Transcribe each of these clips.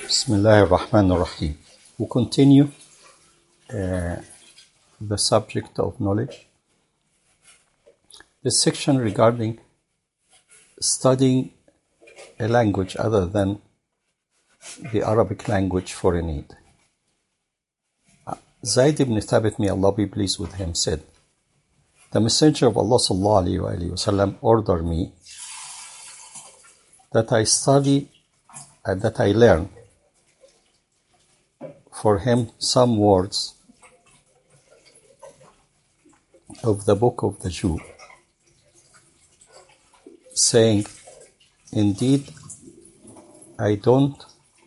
Bismillah ar-Rahman ar-Rahim. We continue the subject of knowledge. The section regarding studying a language other than the Arabic language for a need. Zayd ibn Thabit, may Allah be pleased with him, said, the Messenger of Allah sallallahu alayhi wa sallam ordered me that I study and that I learn for him some words of the book of the Jew, saying, indeed, I don't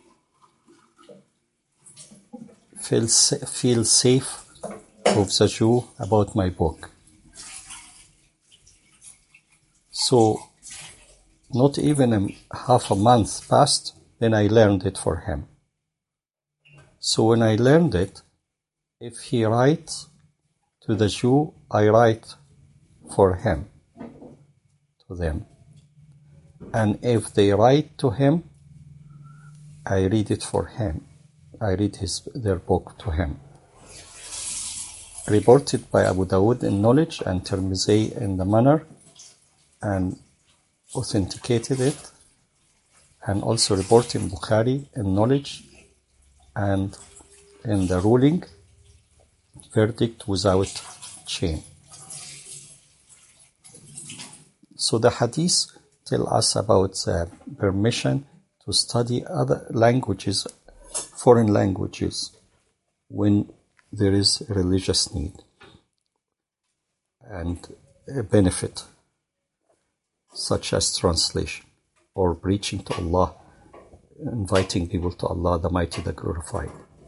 feel safe of the Jew about my book. So, not even half a month passed, then I learned it for him. So when I learned it, if he writes to the Jew, I write for him, to them. And if they write to him, I read it for him. I read their book to him. Reported by Abu Dawud in knowledge and Tirmidhi in the manner, and authenticated it, and also reported in Bukhari in knowledge and in the ruling, verdict without chain. So the hadith tell us about the permission to study other languages, foreign languages, when there is a religious need and a benefit, such as translation or preaching to Allah, inviting people to Allah, the Mighty, the Glorified.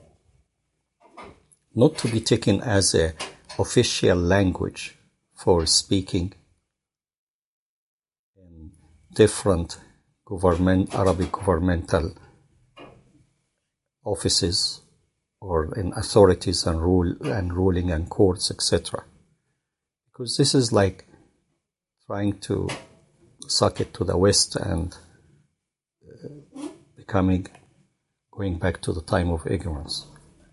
Not to be taken as an official language for speaking in different Arabic governmental offices or in authorities and ruling and courts, etc. Because this is like trying to suck it to the West and going back to the time of ignorance.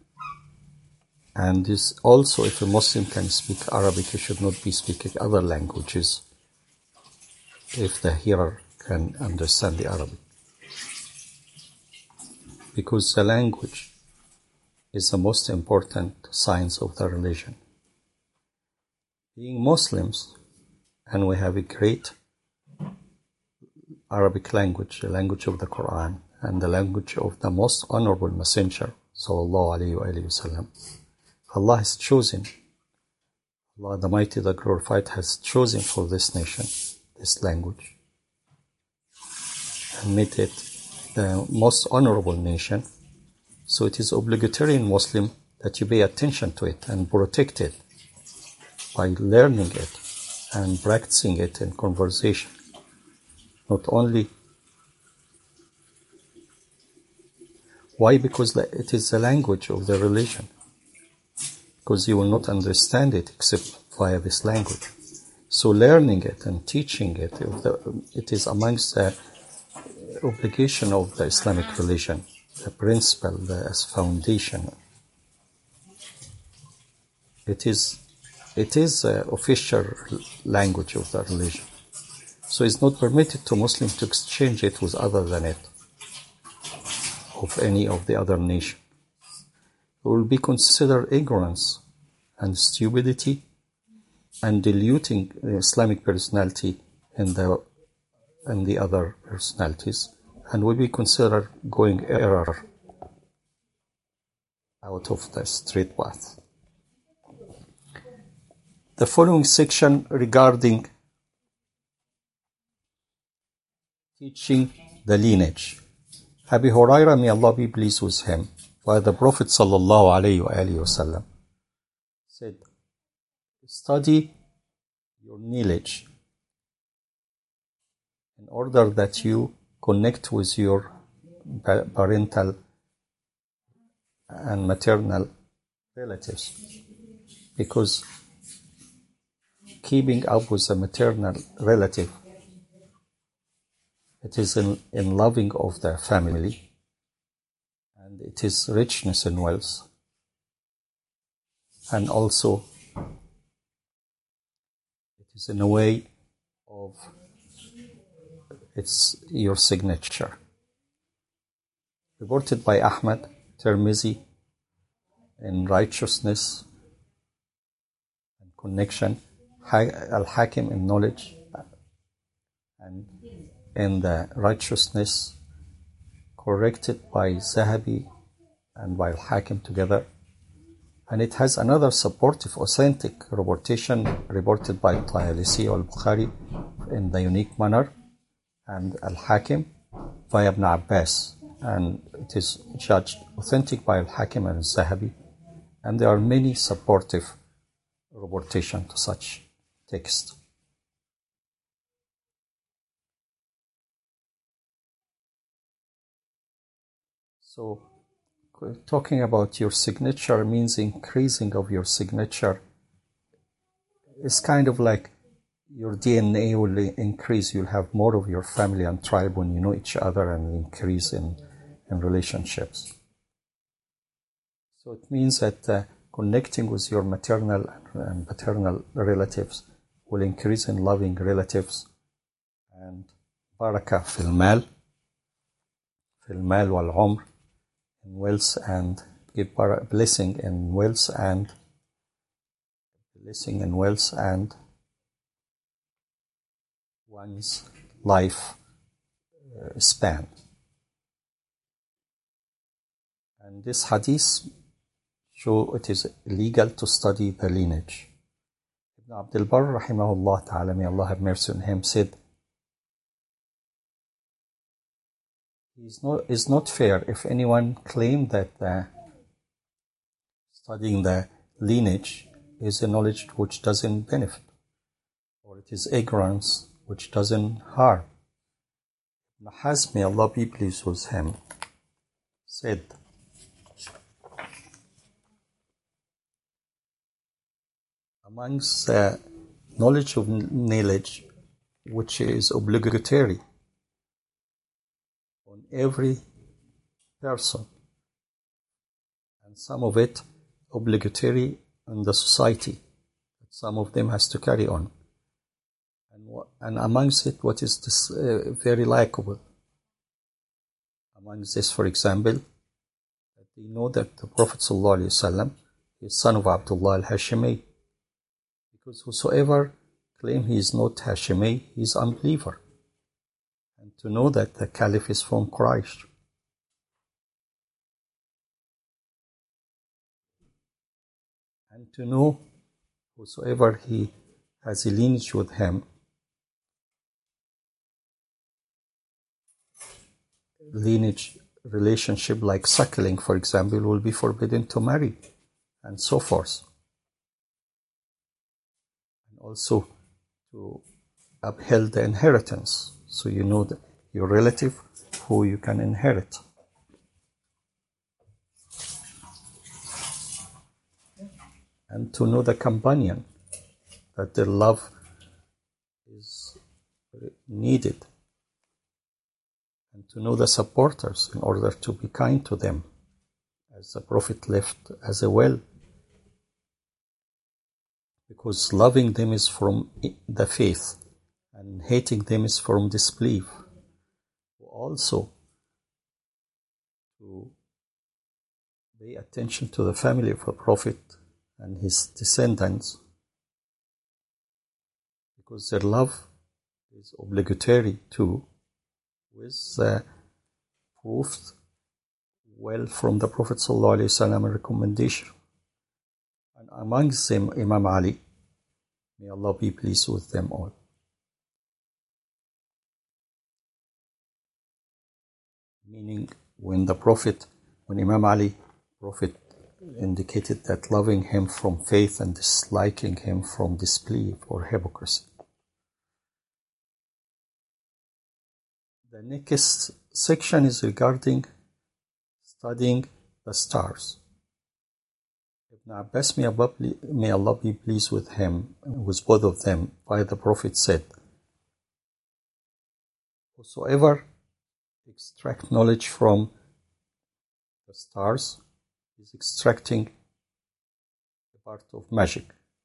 And this also, if a Muslim can speak Arabic, he should not be speaking other languages if the hearer can understand the Arabic. Because the language is the most important science of the religion. Being Muslims, and we have a great Arabic language, the language of the Quran, and the language of the most honorable messenger, sallallahu alayhi wa sallam. Allah has chosen, Allah the Mighty, the Glorified, has chosen for this nation, this language, and made it the most honorable nation. So it is obligatory in Muslim that you pay attention to it and protect it by learning it and practicing it in conversation. Not only. Why? Because it is the language of the religion. Because you will not understand it except via this language. So learning it and teaching it, it is amongst the obligation of the Islamic religion, the principle, the foundation. It is the official language of the religion. So it's not permitted to Muslims to exchange it with other than it, of any of the other nation. It will be considered ignorance and stupidity and diluting the Islamic personality in the other personalities, and will be considered going error out of the straight path. The following section regarding teaching the lineage. Abu Hurairah, may Allah be pleased with him, by the Prophet sallallahu alayhi wa sallam, said, study your lineage in order that you connect with your parental and maternal relatives. Because keeping up with the maternal relative, it is in loving of the family, and it is richness in wealth, and also it is in a way of it's your signature. Reported by Ahmad, Tirmizi, in righteousness and connection, Al-Hakim in knowledge, and in the righteousness corrected by Zahabi and by Al-Hakim together. And it has another supportive, authentic reportation reported by Tayalisi al-Bukhari in the unique manner, and Al-Hakim by Ibn Abbas, and it is judged authentic by Al-Hakim and Zahabi, and there are many supportive reportation to such text. So, talking about your signature means increasing of your signature. It's kind of like your DNA will increase. You'll have more of your family and tribe when you know each other, and increase in relationships. So it means that connecting with your maternal and paternal relatives will increase in loving relatives, and baraka fil mal wal umr, in wealth, and give blessing in wealth and one's life span. And this hadith show it is illegal to study the lineage. Ibn Abdul Barr, rahimahullah ta'ala, may Allah have mercy on him, said, it's not fair if anyone claimed that studying the lineage is a knowledge which doesn't benefit, or it is ignorance which doesn't harm. Ibn Hazm, may Allah be pleased with him, said, amongst the knowledge of knowledge which is obligatory on every person, and some of it obligatory on the society, some of them has to carry on, and amongst it what is this very likable. Amongst this, for example, that they know that the Prophet ﷺ is son of Abdullah al-Hashimi, because whosoever claim he is not Hashimi, he is unbeliever. And to know that the Caliph is from Quraysh. And to know whosoever he has a lineage with him, lineage relationship like suckling, for example, will be forbidden to marry, and so forth. And also to uphold the inheritance, so you know that your relative who you can inherit. And to know the companion, that their love is needed. And to know the supporters in order to be kind to them, as the Prophet left as a well. Because loving them is from the faith, and hating them is from disbelief. Also, to pay attention to the family of the Prophet and his descendants, because their love is obligatory too, with proof well from the Prophet ﷺ recommendation. And amongst them, Imam Ali, may Allah be pleased with them all. Meaning, when Imam Ali, Prophet indicated that loving him from faith and disliking him from disbelief or hypocrisy. The next section is regarding studying the stars. Ibn Abbas, may Allah be pleased with him, with both of them, by the Prophet said, whosoever extract knowledge from the stars, is extracting a part of magic.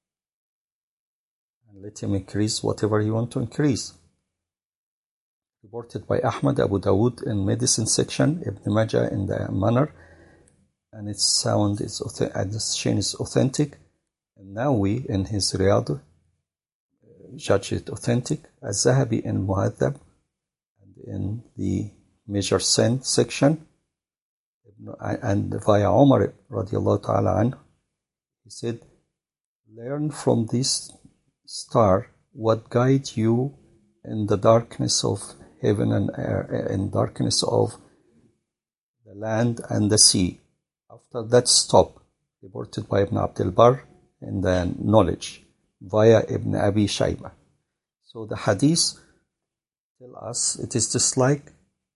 And let him increase whatever he wants to increase. Reported by Ahmad, Abu Dawood in medicine section, Ibn Majah in the manner, and its sound is and its chain is authentic. And Nawawi in his Riyadh judged it authentic. As-Zahabi in Muhadhab and in the Major Sin section, and via Umar radiallahu ta'ala anhu, he said, learn from this star what guides you in the darkness of heaven and air, in darkness of the land and the sea. After that, stop. Reported by Ibn Abdul Barr in the knowledge via Ibn Abi Shaybah. So the hadith tell us it is just like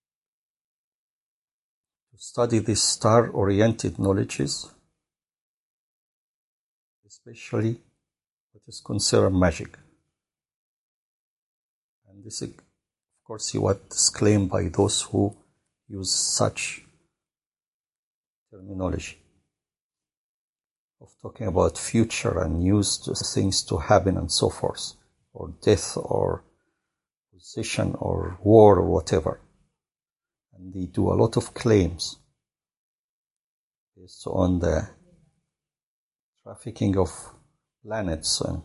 to study these star-oriented knowledges, especially what is considered magic. And this is, of course, what is claimed by those who use such terminology of talking about future and use things to happen and so forth, or death or position or war or whatever. And they do a lot of claims based on the trafficking of planets and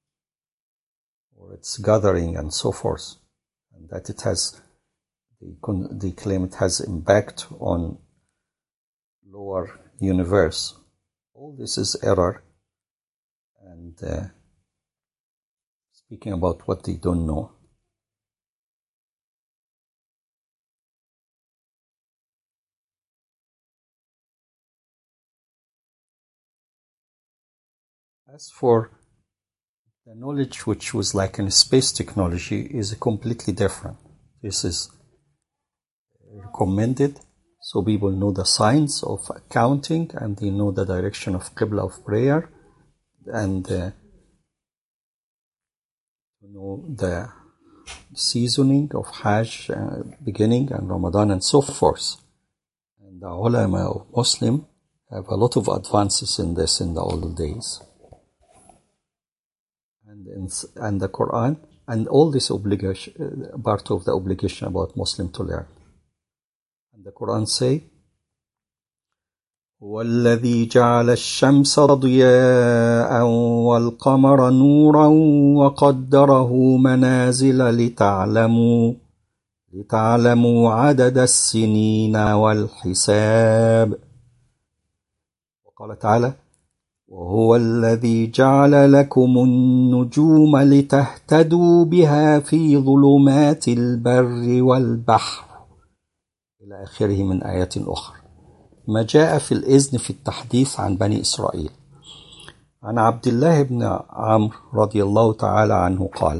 or its gathering and so forth, and that it has, they claim it has impact on lower universe. All this is error, and speaking about what they don't know. As for the knowledge which was like in space technology is completely different. This is recommended so people know the signs of counting and they know the direction of Qibla of prayer and know the seasoning of Hajj beginning and Ramadan and so forth. And the ulama of Muslim have a lot of advances in this in the old days. And the Quran and all this obligation, part of the obligation about Muslim to learn. And the Quran say, وَالَّذِي جَعَلَ الشَّمْسَ ضِيَاءً وَالْقَمَرَ نُورًا وَقَدَّرَهُ مَنَازِلَ لِتَعْلَمُوا عَدَدَ السِّنِينَ وَالْحِسَابَ. وقال تعالى وهو الذي جعل لكم النجوم لتهتدوا بها في ظلمات البر والبحر إلى آخره من آيات أخرى. ما جاء في الإذن في التحديث عن بني إسرائيل. عن عبد الله بن عمرو رضي الله تعالى عنه قال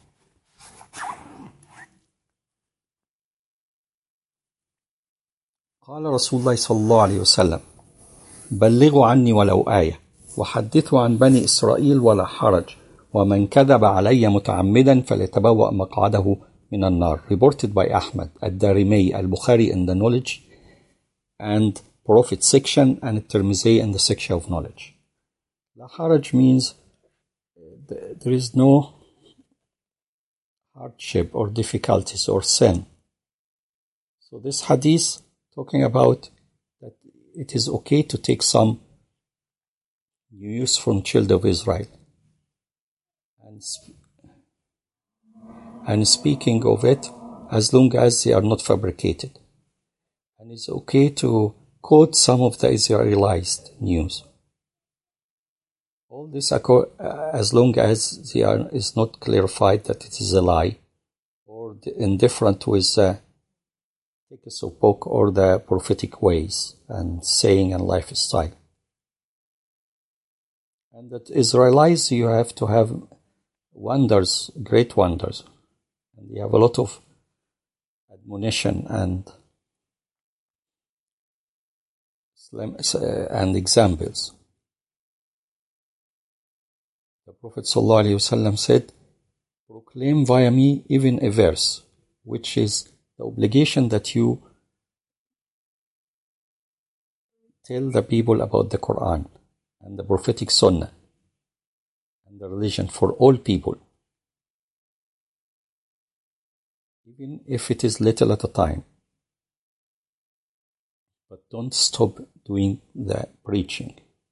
قال رسول الله صلى الله عليه وسلم بلغوا عني ولو آية وحدثوا عن بني إسرائيل ولا حرج ومن كذب علي متعمدا فليتبوأ مقعده من النار. Reported by Ahmad, Ad-Darimi, Al-Bukhari in the knowledge and Prophet section and Tirmidhi in the section of knowledge. La haraj means there is no hardship or difficulties or sin. So this hadith talking about that it is okay to take some use from children of Israel. And speaking of it, as long as they are not fabricated. And it's okay to quote some of the Israelized news. All this as long as they is not clarified that it is a lie or indifferent with the ethics of book or the prophetic ways and saying and lifestyle. And that Israelites, you have to have wonders, great wonders. And you have a lot of admonition and examples. The Prophet ﷺ said, proclaim via me even a verse, which is the obligation that you tell the people about the Quran and the prophetic Sunnah and the religion for all people, even if it is little at a time. But don't stop doing the preaching.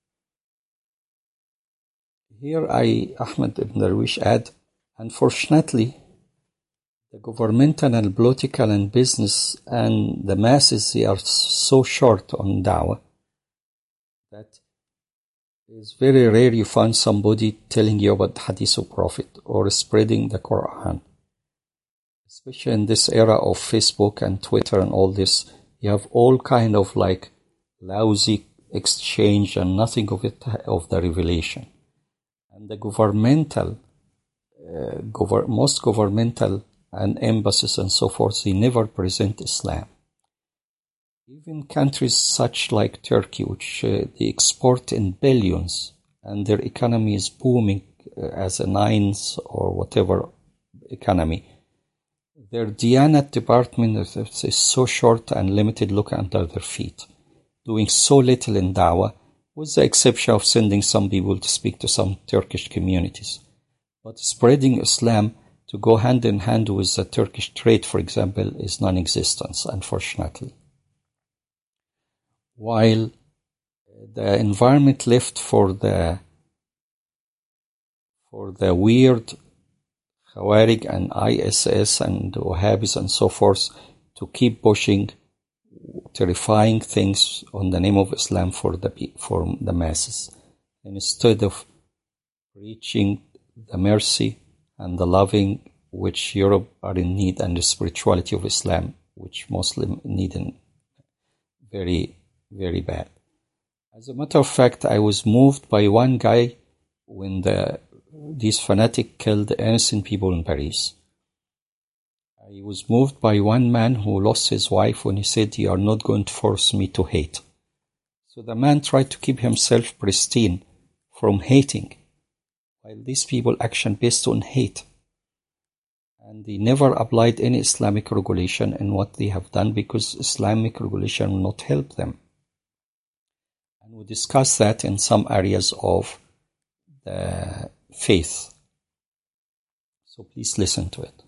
Here Ahmed Ibn Darwish add, unfortunately, the governmental and political and business and the masses, they are so short on da'wah that it's very rare you find somebody telling you about the hadith of Prophet or spreading the Quran. Especially in this era of Facebook and Twitter and all this, you have all kind of like lousy exchange and nothing of it of the revelation. And the governmental, most governmental and embassies and so forth, they never present Islam. Even countries such like Turkey, which they export in billions, and their economy is booming as a ninth or whatever economy, their Diyanat department is so short and limited, look under their feet, doing so little in da'wah, with the exception of sending some people to speak to some Turkish communities. But spreading Islam to go hand in hand with the Turkish trade, for example, is non-existent, unfortunately. While the environment left for the weird Khawarij and ISS and Wahhabis and so forth to keep pushing terrifying things on the name of Islam for the masses, instead of reaching the mercy and the loving which Europe are in need, and the spirituality of Islam which Muslims need in very, very bad. As a matter of fact, I was moved by one guy when these fanatics killed innocent people in Paris. I was moved by one man who lost his wife when he said, "You are not going to force me to hate." So the man tried to keep himself pristine from hating, while these people action based on hate. And they never applied any Islamic regulation in what they have done, because Islamic regulation will not help them. And we discussed that in some areas of the faith. So please listen to it.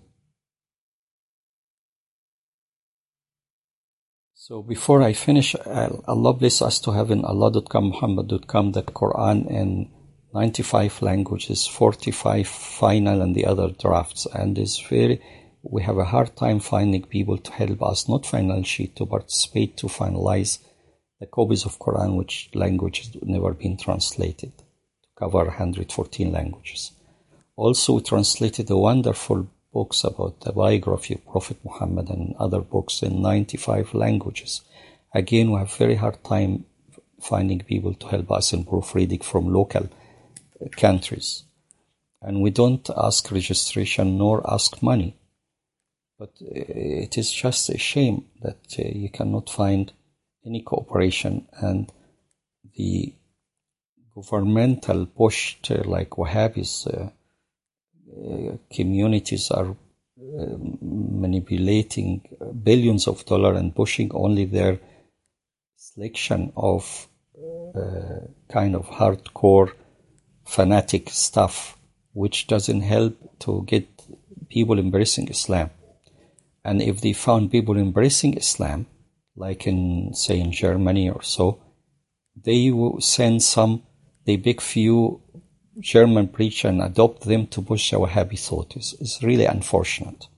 So before I finish, Allah bless us to have in Allah.com, Muhammad.com, the Quran in 95 languages, 45 final and the other drafts. And we have a hard time finding people to help us, not financially, to participate, to finalize the copies of Quran, which language has never been translated, to cover 114 languages. Also, we translated the wonderful books about the biography of Prophet Muhammad and other books in 95 languages. Again, we have very hard time finding people to help us in proofreading from local countries. And we don't ask registration nor ask money. But it is just a shame that you cannot find any cooperation, and the governmental pushed like Wahhabis communities are manipulating billions of dollars and pushing only their selection of kind of hardcore fanatic stuff, which doesn't help to get people embracing Islam. And if they found people embracing Islam, like in, say, in Germany or so, they will send they pick few German preacher and adopt them to push our Wahhabi thought. It's really unfortunate.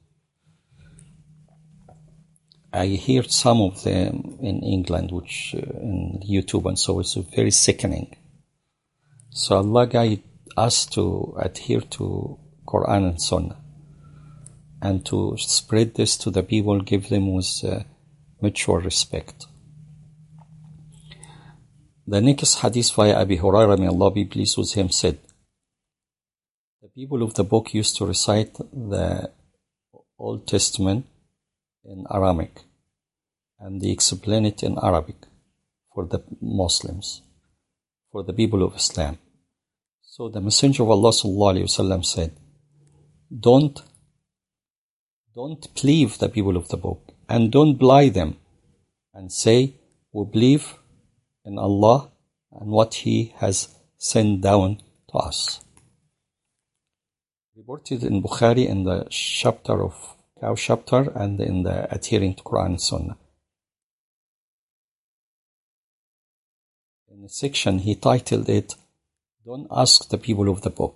I heard some of them in England, which in YouTube and so, it's very sickening. So Allah guide us to adhere to Quran and Sunnah, and to spread this to the people, give them with mutual respect. The next hadith via Abi Hurairah, may Allah be pleased with him, said, the people of the book used to recite the Old Testament in Aramaic, and they explain it in Arabic for the Muslims, for the people of Islam. So the Messenger of Allah ﷺ said, don't believe the people of the book, and don't belie them and say, we believe in Allah and what He has sent down to us. Reported in Bukhari in the chapter of cow chapter and in the adhering to Quran and Sunnah. In the section he titled it, Don't Ask the People of the Book.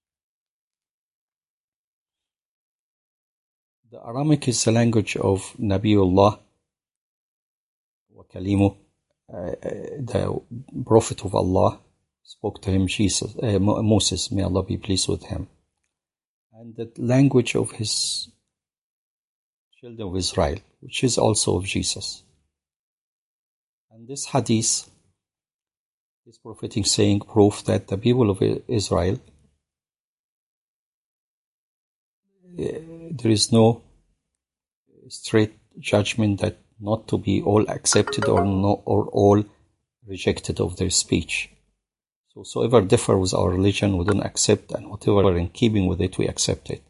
The Aramaic is the language of Nabiullah wa Kalimu, the Prophet of Allah. Spoke to him Moses, may Allah be pleased with him. And the language of his children of Israel, which is also of Jesus. And this hadith, this prophetic saying, proof that the people of Israel, there is no straight judgment that not to be all accepted or all rejected of their speech. So whatsoever differ with our religion, we don't accept, and whatever in keeping with it, we accept it.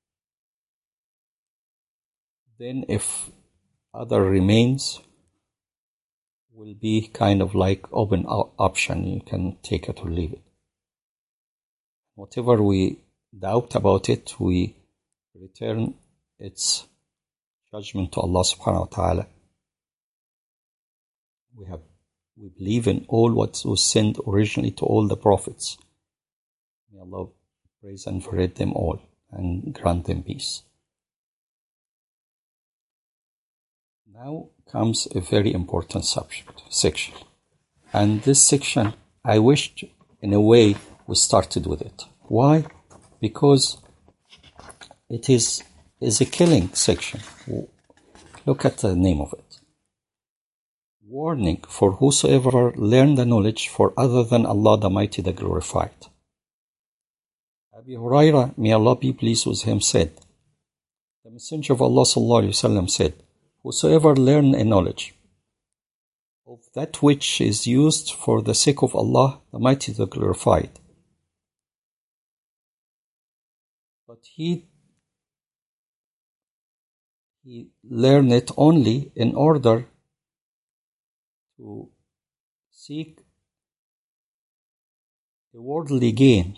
Then if other remains, will be kind of like open option. You can take it or leave it. Whatever we doubt about it, we return its judgment to Allah subhanahu wa ta'ala. We believe in all what was sent originally to all the prophets. May Allah praise and forget them all and grant them peace. Now comes a very important section. And this section, I wished in a way we started with it. Why? Because it is a killing section. Look at the name of it. Warning for whosoever learn the knowledge for other than Allah the Mighty, the Glorified. Abu Hurairah, may Allah be pleased with him, said, the Messenger of Allah sallallahu alaihi wasallam said, whosoever learn a knowledge of that which is used for the sake of Allah the Mighty, the Glorified, but he learn it only in order to seek the worldly gain,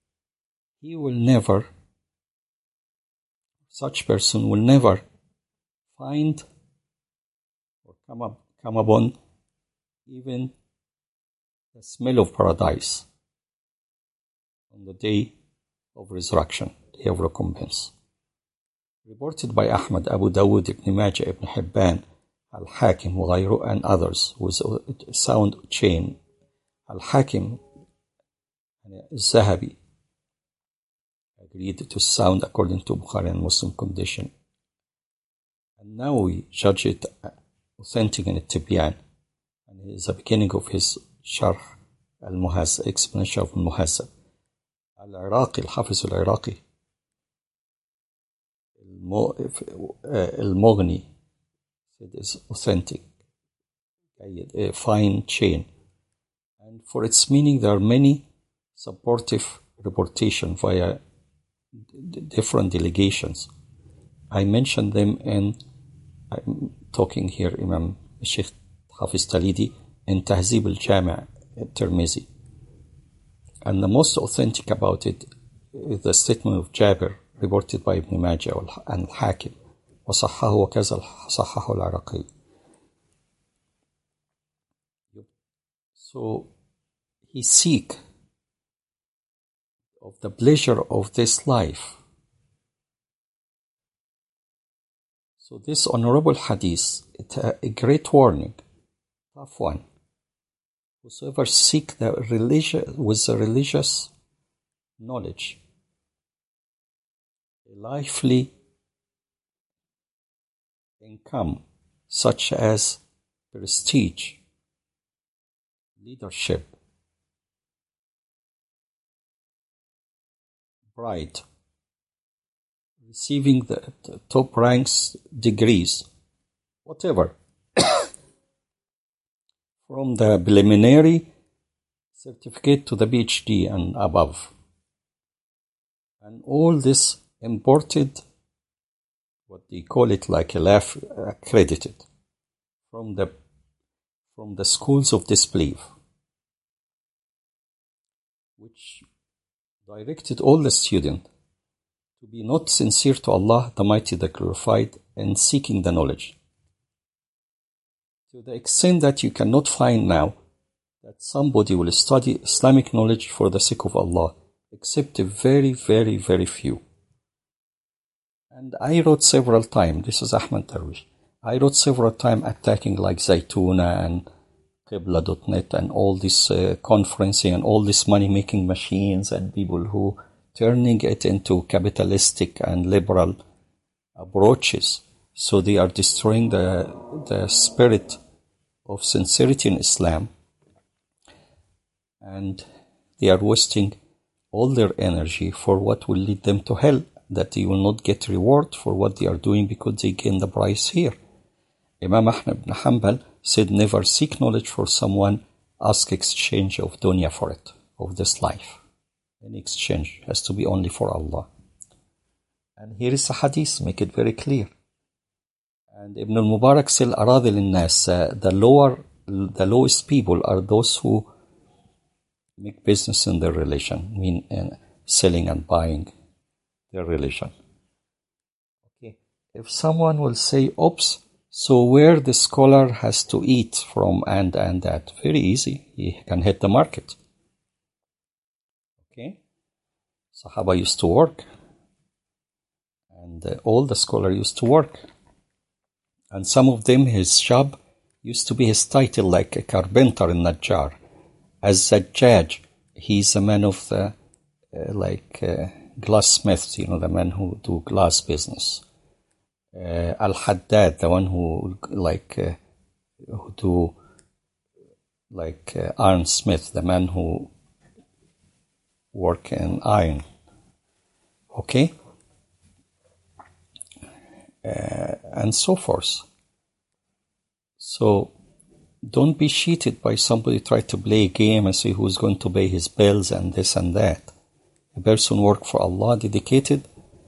such person will never find or come upon even the smell of paradise on the day of resurrection, day of recompense. Reported by Ahmad, Abu Dawud, Ibn Majah, Ibn Hibban, Al-Hakim, وغيره, and others with a sound chain. Al-Hakim, Zahabi, agreed to sound according to Bukhari and Muslim condition. And now we judge it authentic in Tibyan. And it is the beginning of his Sharh al-Muhazzab, explanation of al-Muhazzab. Al-Iraqi, al-Hafiz al-Iraqi, al-Mughni, it is authentic, a fine chain. And for its meaning, there are many supportive reportation via different delegations. I mentioned them in, I'm talking here, Imam Sheikh Hafiz Talidi in Tahzib al-Jami' al-Tirmizi. And the most authentic about it is the statement of Jabir, reported by Ibn Majah and Hakim. وصححه وكذا صححه العراقي. So he seek of the pleasure of this life. So this honorable hadith, it's a great warning, tough one. Whosoever seek the religious knowledge, a lively income, such as prestige, leadership, pride, receiving the top ranks, degrees, whatever, from the preliminary certificate to the PhD and above. And all this imported, what they call it like a laugh, accredited from the from the schools of disbelief, which directed all the students to be not sincere to Allah, the Mighty, the Glorified, and seeking the knowledge. To the extent that you cannot find now that somebody will study Islamic knowledge for the sake of Allah, except a very, very, very few. And I wrote several times, this is Ahmed Darwish, I wrote several times attacking like Zaytuna and Qibla.net and all this conferencing and all these money-making machines and people who turning it into capitalistic and liberal approaches. So they are destroying the spirit of sincerity in Islam, and they are wasting all their energy for what will lead them to hell, that they will not get reward for what they are doing because they gain the prize here. Imam Ahmad ibn Hanbal said, never seek knowledge for someone, ask exchange of dunya for it, of this life. Any exchange has to be only for Allah. And here is a hadith, make it very clear. And Ibn al-Mubarak said, أراذل الناس, the lowest people are those who make business in their religion, mean selling and buying their religion. Okay. If someone will say, oops, so where the scholar has to eat from and that, very easy, he can hit the market. Okay. Sahaba used to work, and all the scholars used to work. And some of them, his job used to be his title, like a carpenter in Najjar. As Zajjaj, he's a man of the, glassmiths, the men who do glass business. Al-Haddad, the one who do iron smith, the man who work in iron. Okay? And so forth. So don't be cheated by somebody try to play a game and see who's going to pay his bills and this and that. A person work for Allah, dedicated.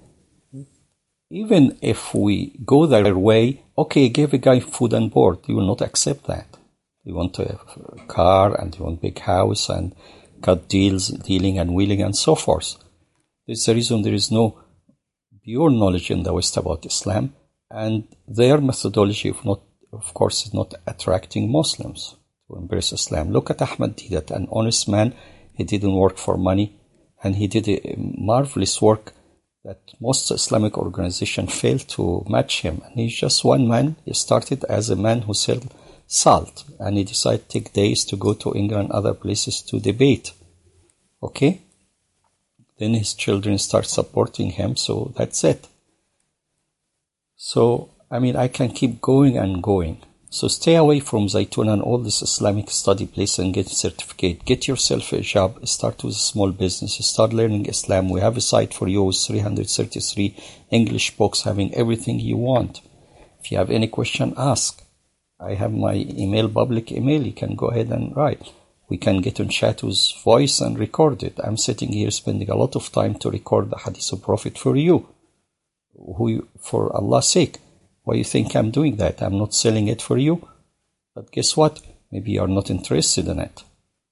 Even if we go their way, okay, give a guy food and board, you will not accept that. You want a car and you want a big house and cut dealing and wheeling and so forth. This is the reason there is no pure knowledge in the West about Islam, and their methodology, of course, is not attracting Muslims to embrace Islam. Look at Ahmad Didat, an honest man. He didn't work for money, and he did a marvelous work that most Islamic organizations failed to match him. And he's just one man. He started as a man who sold salt, and he decided to take days to go to England and other places to debate. Okay? Then his children start supporting him, so that's it. So, I can keep going and going. So stay away from Zaytuna and all this Islamic study place and get a certificate. Get yourself a job. Start with a small business. Start learning Islam. We have a site for you with 333 English books having everything you want. If you have any question, ask. I have my email, public email. You can go ahead and write. We can get on chat with voice and record it. I'm sitting here spending a lot of time to record the Hadith of Prophet for you. For Allah's sake. Why do you think I'm doing that? I'm not selling it for you. But guess what? Maybe you're not interested in it.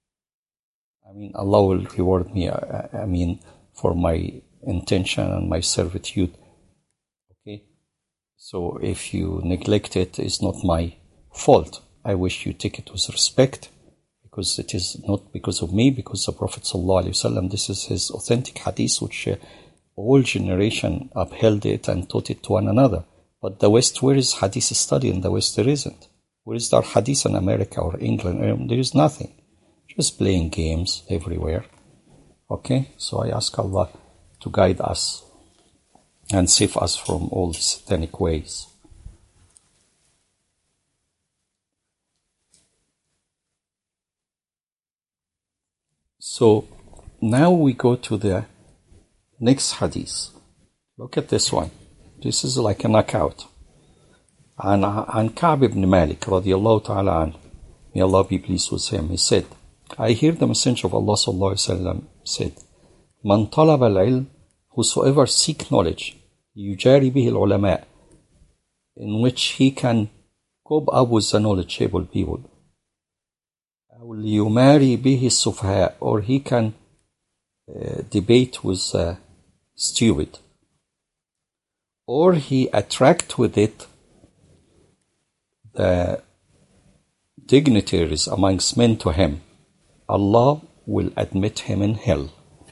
Allah will reward me, for my intention and my servitude. Okay? So if you neglect it, it's not my fault. I wish you take it with respect, because it is not because of me, because the Prophet ﷺ, this is his authentic hadith, which all generation upheld it and taught it to one another. But the West, where is hadith study in the West? There isn't. Where is there hadith in America or England? There is nothing. Just playing games everywhere. Okay? So I ask Allah to guide us and save us from all the satanic ways. So now we go to the next hadith. Look at this one. This is like a knockout. عن كعب ibn Malik radiyallahu ta'ala anhu. May Allah be pleased with him. He said, I hear the Messenger of Allah sallallahu alaihi wasallam said, Man talab al-ilm, whosoever seek knowledge, yujari bihi al-ulama, in which he can cope up with the knowledgeable people, يماري به السفهاء, or he can debate with stupid, or he attract with it the dignitaries amongst men to him, Allah will admit him in hell.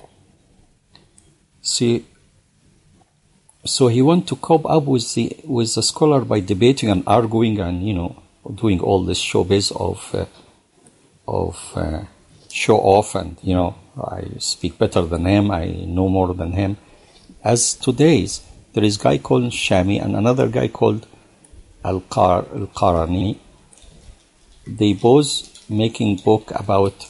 See, so he want to cope up with the scholar by debating and arguing and, you know, doing all this showbiz of show off, and, you know, I speak better than him, I know more than him. As today's, there is a guy called Shami and another guy called Al-Qarani. They both making book about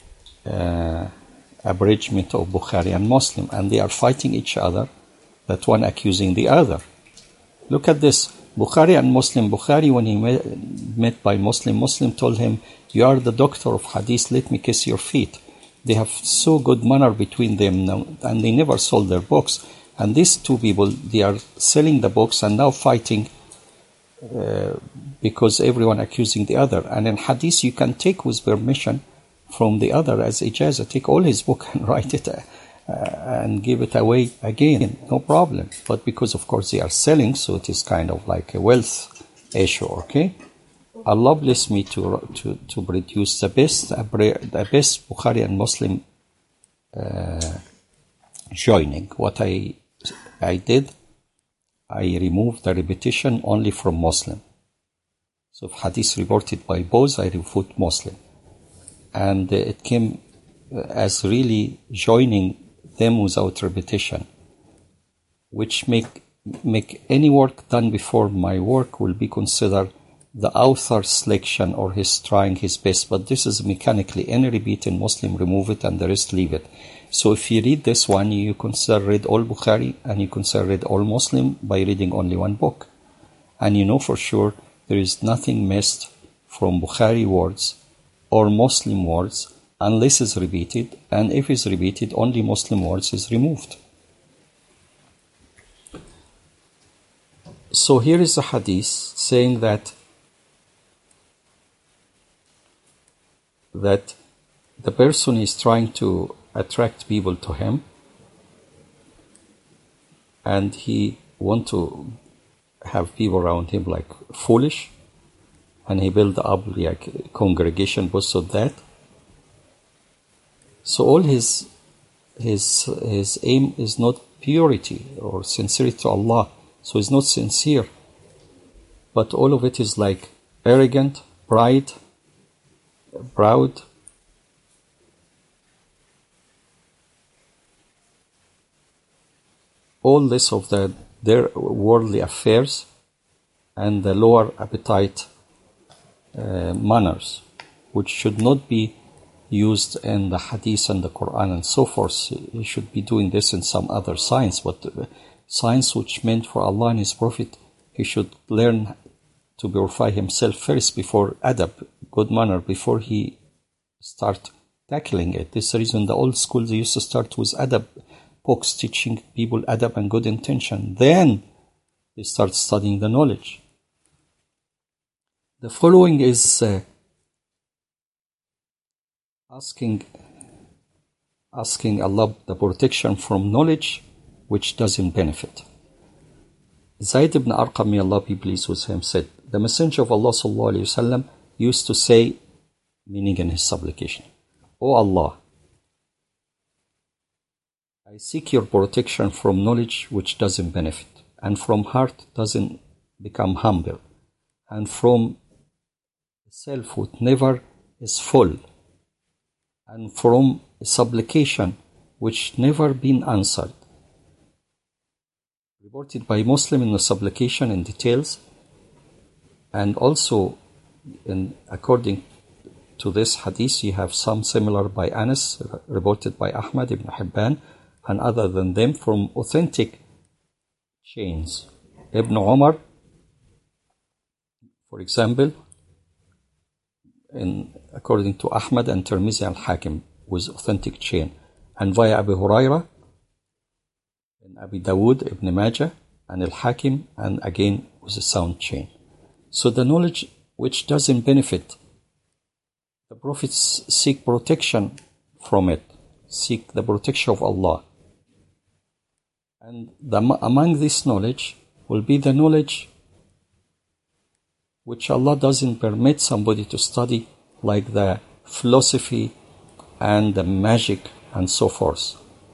abridgment of Bukhari and Muslim, and they are fighting each other, that one accusing the other. Look at this. Bukhari and Muslim. Bukhari, when he met by Muslim, Muslim told him, "You are the doctor of hadith, let me kiss your feet." They have so good manner between them now, and they never sold their books. And these two people, they are selling the books and now fighting because everyone accusing the other. And in hadith, you can take with permission from the other as ijazah, take all his book and write it and give it away again, no problem. But because of course they are selling, so it is kind of like a wealth issue, okay? Allah bless me to produce the best Bukhari and Muslim joining. What I did, I removed the repetition only from Muslim. So if hadith reported by both, I refute Muslim. And it came as really joining them without repetition, which make any work done before my work will be considered the author's selection or his trying his best. But this is mechanically, any repeat in Muslim, remove it and the rest leave it. So if you read this one, you consider read all Bukhari and you consider read all Muslim by reading only one book. And you know for sure there is nothing missed from Bukhari words or Muslim words unless it's repeated, and if it's repeated, only Muslim words is removed. So here is a hadith saying that the person is trying to attract people to him, and he want to have people around him like foolish, and he build up like a congregation because of that. So all his aim is not purity or sincerity to Allah. So he's not sincere. But all of it is like arrogant, proud. All this of their worldly affairs and the lower appetite manners, which should not be used in the hadith and the Quran and so forth. He should be doing this in some other science, but science which meant for Allah and His Prophet, he should learn to purify himself first before adab, good manner, before he start tackling it. This is the reason the old schools used to start with adab books, teaching people adab and good intention. Then they start studying the knowledge. The following is asking Allah the protection from knowledge which doesn't benefit. Zayd ibn Arqam, may Allah be pleased with him, said, the Messenger of Allah sallallahu alaihi wasallam used to say, meaning in his supplication, O Allah, I seek your protection from knowledge which doesn't benefit, and from heart doesn't become humble, and from self which never is full, and from supplication which never been answered. Reported by Muslim in the supplication in details, and also according to this hadith, you have some similar by Anas, reported by Ahmad ibn Hibban, and other than them from authentic chains. Ibn Umar, for example, according to Ahmad and Tirmizi al-Hakim, with authentic chain, and via Abu Huraira, and Abi Dawood, Ibn Majah, and al-Hakim, and again with a sound chain. So the knowledge which doesn't benefit The prophets seek protection from it, seek the protection of Allah. And among this knowledge will be the knowledge which Allah doesn't permit somebody to study, like the philosophy and the magic and so forth.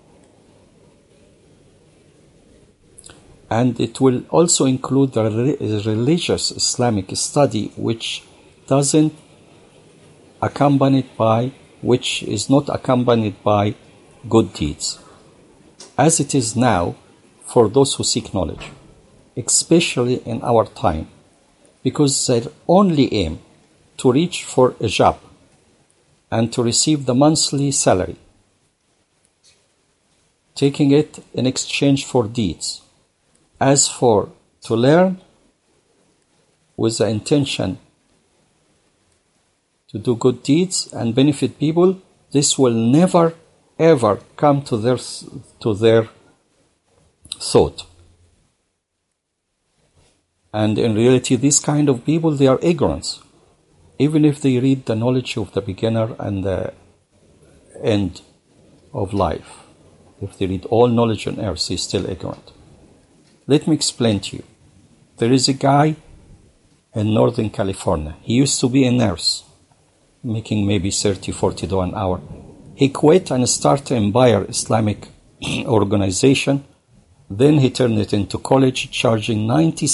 And it will also include the religious Islamic study, which is not accompanied by good deeds, as it is now for those who seek knowledge, especially in our time, because their only aim to reach for a job and to receive the monthly salary, taking it in exchange for deeds. As for to learn with the intention to do good deeds and benefit people, this will never ever come to their thought. And in reality, these kind of people, they are ignorant. Even if they read the knowledge of the beginner and the end of life, if they read all knowledge on earth, they are still ignorant. Let me explain to you. There is a guy in Northern California. He used to be a nurse, making maybe $30, $40 an hour. He quit and started Empire Islamic organization. Then he turned it into college, charging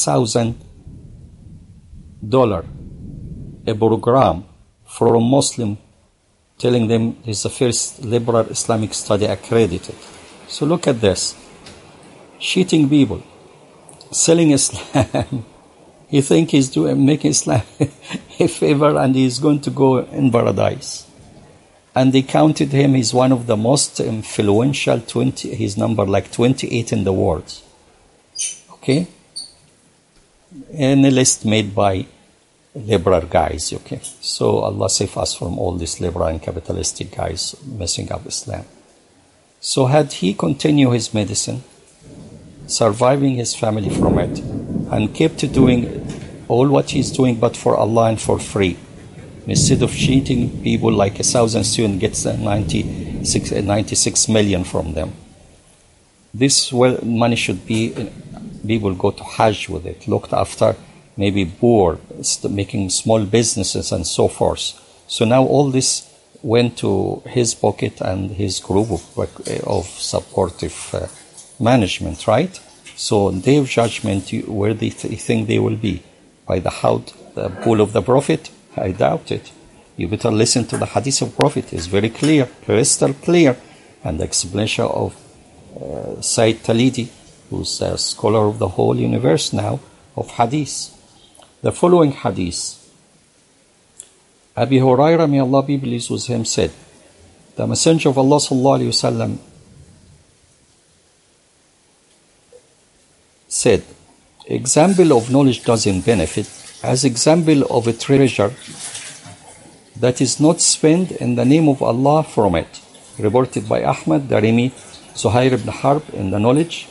$90,000 a program for a Muslim, telling them it's the first liberal Islamic study accredited. So look at this. Cheating people, selling Islam. He thinks he's making Islam a favor and he's going to go in paradise. And they counted him, he's one of the most influential, he's number like 28 in the world. Okay? In a list made by liberal guys, okay? So Allah save us from all these liberal and capitalistic guys messing up Islam. So had he continued his medicine, surviving his family from it, and kept doing all what he's doing but for Allah and for free, instead of cheating people like 1,000 students gets 96 million from them. This money should be, people go to Hajj with it, looked after, maybe poor, making small businesses and so forth. So now all this went to his pocket and his group of supportive management, right? So day of judgment, where do you think they will be? By the pool of the Prophet? I doubt it. You better listen to the hadith of Prophet. It's very clear, crystal clear. And the explanation of Sayyid Talidi, who's a scholar of the whole universe now, of hadith. The following hadith. Abi Hurairah, may Allah be pleased with him, said, the Messenger of Allah sallallahu alayhi wasallam said, example of knowledge doesn't benefit as example of a treasure that is not spent in the name of Allah from it. Reported by Ahmad, Darimi, Zuhair ibn Harb in the knowledge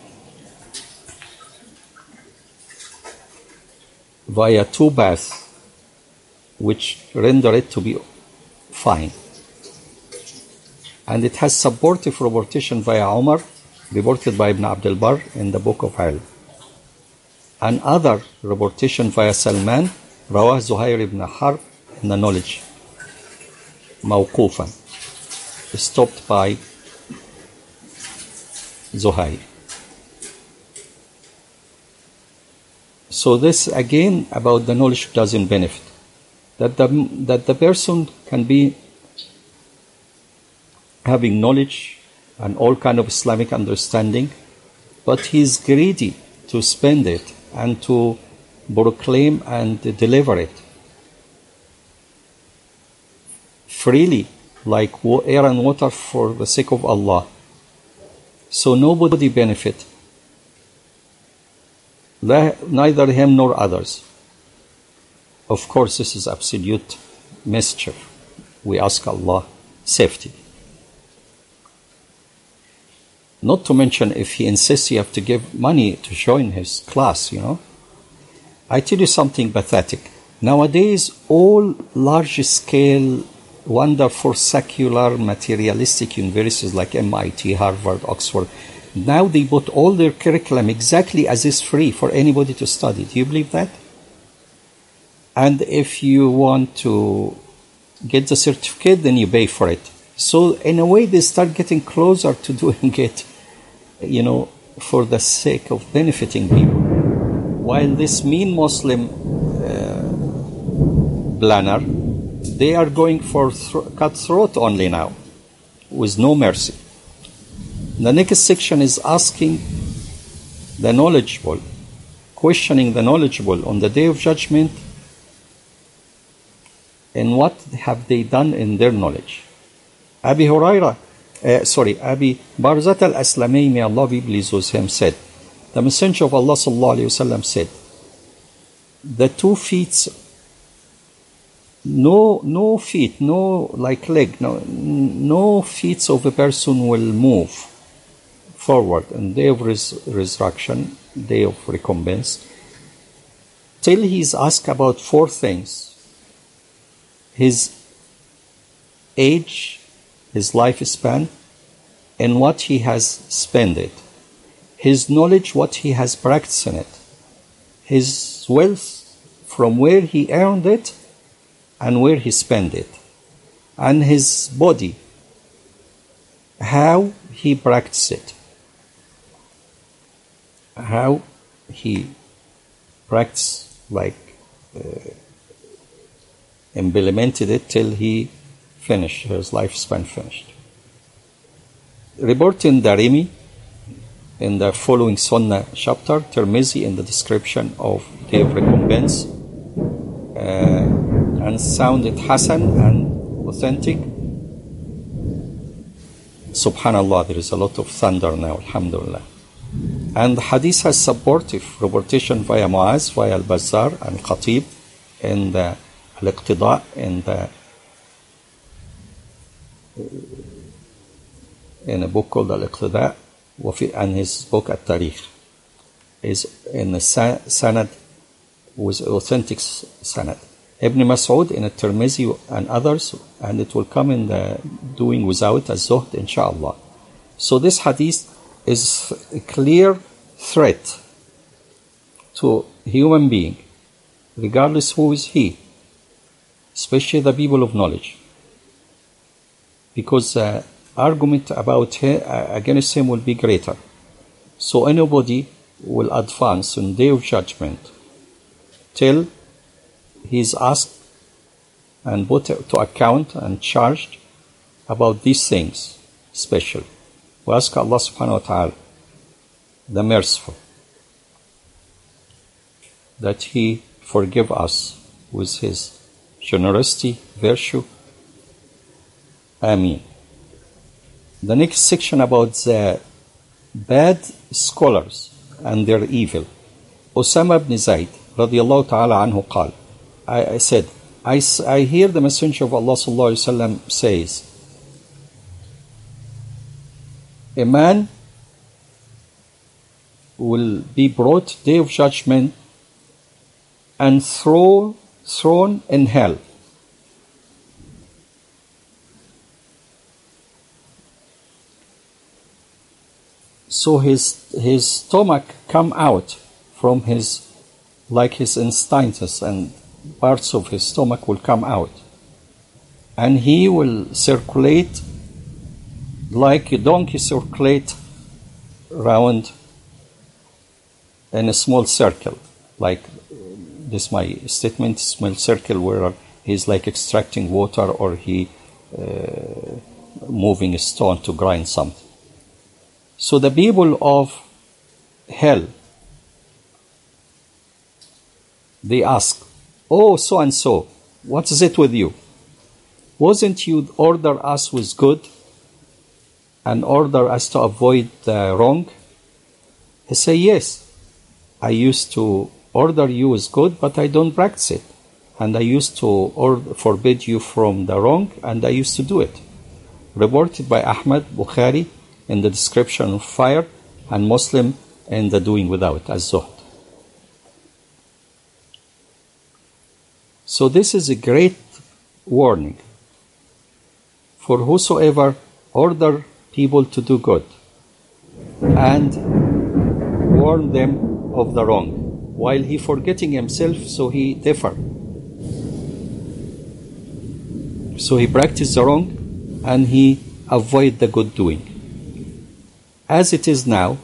via two baths which render it to be fine. And it has supportive reportation via Umar, reported by Ibn Abdul Barr in the book of Ilm. And other reportation via Salman, Rawah Zuhair ibn Harb in the knowledge, Mawqufan, stopped by Zuhair. So this again about the knowledge doesn't benefit. That the person can be having knowledge and all kind of Islamic understanding, but he's greedy to spend it and to proclaim and deliver it freely, like air and water for the sake of Allah. So nobody benefit, neither him nor others. Of course, this is absolute mischief. We ask Allah safety. Not to mention if he insists you have to give money to join his class, I tell you something pathetic. Nowadays, all large-scale, wonderful, secular, materialistic universities like MIT, Harvard, Oxford, now they put all their curriculum exactly as is free for anybody to study. Do you believe that? And if you want to get the certificate, then you pay for it. So in a way, they start getting closer to doing it, for the sake of benefiting people. While this mean Muslim planner, they are going for cutthroat only now, with no mercy. The next section is asking the knowledgeable, questioning the knowledgeable on the Day of Judgment, and what have they done in their knowledge. Abi Barzat al-Aslami, may Allah be pleased with him, said, the Messenger of Allah sallallahu alayhi wasallam said, the 2 feet, no feet, no like leg, no feet of a person will move forward in day of resurrection, day of recompense, till he is asked about 4 things: his age, his lifespan, and what he has spent it; his knowledge, what he has practiced in it; his wealth, from where he earned it and where he spent it; and his body, how he practiced it, how he practiced, implemented it till he finished, his lifespan finished. Reporting Darimi in the following Sunnah chapter, Tirmizi in the description of Day of Recompense, and sounded Hasan and authentic. Subhanallah, there is a lot of thunder now, alhamdulillah. And the hadith has supportive reportation via Muaz, via Al-Bazzar and Khatib in the Al-Iqtida, in a book called Al-Iqtida, and his book At-Tarikh is in a sanad with authentic sanad. Ibn Mas'ud in At-Tirmizi and others, and it will come in the doing without az-zuhd, inshallah. So this hadith is a clear threat to human being, regardless who is he, especially the people of knowledge, because the argument about against him will be greater. So anybody will advance in Day of Judgment till he is asked and put to account and charged about these things especially. We ask Allah subhanahu wa ta'ala, the merciful, that He forgive us with His generosity, virtue. Ameen. The next section about the bad scholars and their evil. Osama ibn Zayd radiyallahu ta'ala anhu قال, I said, I hear the Messenger of Allah sallallahu alayhi wa sallam says, a man will be brought Day of Judgment and thrown in hell. So his stomach come out from his instincts, and parts of his stomach will come out, and he will circulate like a donkey circulate round in a small circle, like this my statement, small circle where he's like extracting water, or he moving a stone to grind something. So the people of hell, they ask, oh, so and so, what is it with you? Wasn't you order us with good and order us to avoid the wrong? He say, yes, I used to order you with good, but I don't practice it. And I used to forbid you from the wrong, and I used to do it. Reported by Ahmad, Bukhari in the description of fire, and Muslim in the doing without, az-zuhd. So this is a great warning. For whosoever order people to do good and warn them of the wrong, while he forgetting himself, so he differ. So he practice the wrong and he avoid the good doing. As it is now,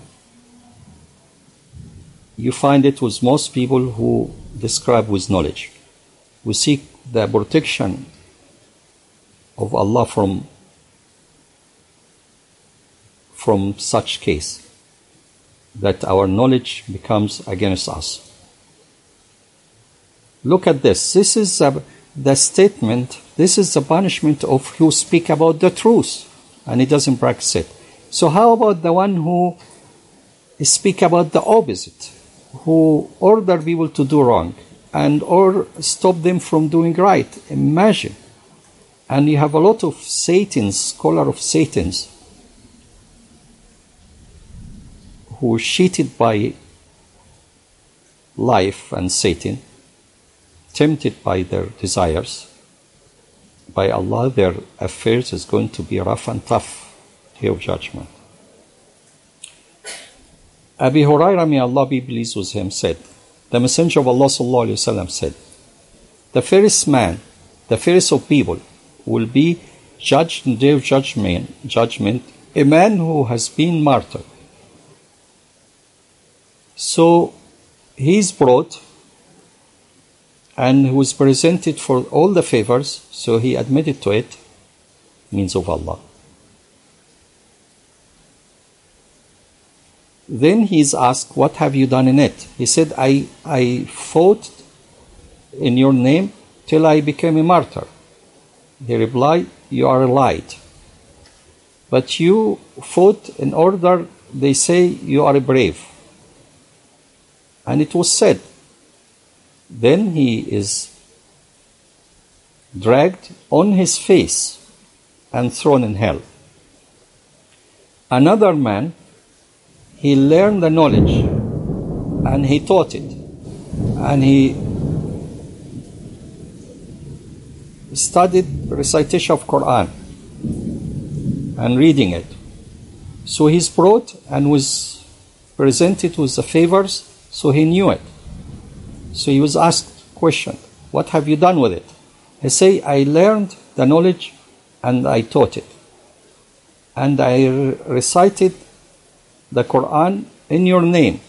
you find it with most people who describe with knowledge. We seek the protection of Allah from such case, that our knowledge becomes against us. Look at this. This is the statement, this is the punishment of who speak about the truth and he doesn't practice it. So how about the one who speak about the opposite, who order people to do wrong and or stop them from doing right? Imagine. And you have a lot of Satans, scholar of Satans, who are cheated by life and Satan, tempted by their desires. By Allah, their affairs is going to be rough and tough, day of judgment. Abi Hurairah, may Allah be pleased with him, said, the Messenger of Allah sallallahu alaihi wasallam said, the fairest man, the fairest of people, will be judged in day of judgment, a man who has been martyred. So he is brought and he was presented for all the favors, so he admitted to it, means of Allah. Then he is asked, what have you done in it? He said, I fought in your name till I became a martyr. He replied, you are lied. But you fought in order, they say you are brave. And it was said. Then he is dragged on his face and thrown in hell. Another man, he learned the knowledge and he taught it. And he studied recitation of Quran and reading it. So he's brought and was presented with the favors, so he knew it. So he was asked question, what have you done with it? He say, I learned the knowledge and I taught it. And I recited the Quran in your name.